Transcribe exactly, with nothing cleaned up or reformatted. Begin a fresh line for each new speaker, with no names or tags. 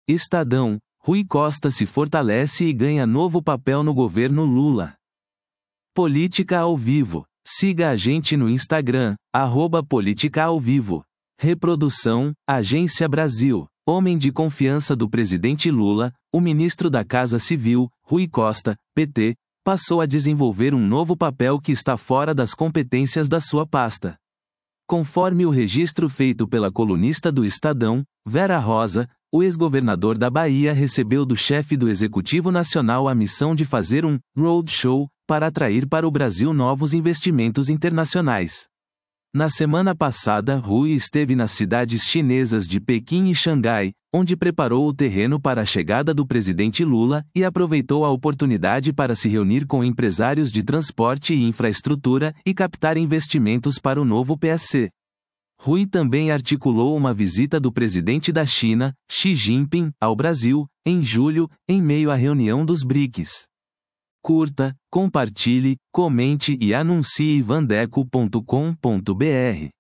Estadão, Rui Costa se fortalece e ganha novo papel no governo Lula. Política ao vivo. Siga a gente no Instagram, arroba Política ao Vivo. Reprodução, Agência Brasil. Homem de confiança do presidente Lula, o ministro da Casa Civil, Rui Costa, P T, passou a desenvolver um novo papel que está fora das competências da sua pasta. Conforme o registro feito pela colunista do Estadão, Vera Rosa, o ex-governador da Bahia recebeu do chefe do Executivo Nacional a missão de fazer um roadshow para atrair para o Brasil novos investimentos internacionais. Na semana passada, Rui esteve nas cidades chinesas de Pequim e Xangai, onde preparou o terreno para a chegada do presidente Lula e aproveitou a oportunidade para se reunir com empresários de transporte e infraestrutura e captar investimentos para o novo P S C. Rui também articulou uma visita do presidente da China, Xi Jinping, ao Brasil, em julho, em meio à reunião dos BRICS. Curta, compartilhe, comente e anuncie vandeco ponto com ponto br.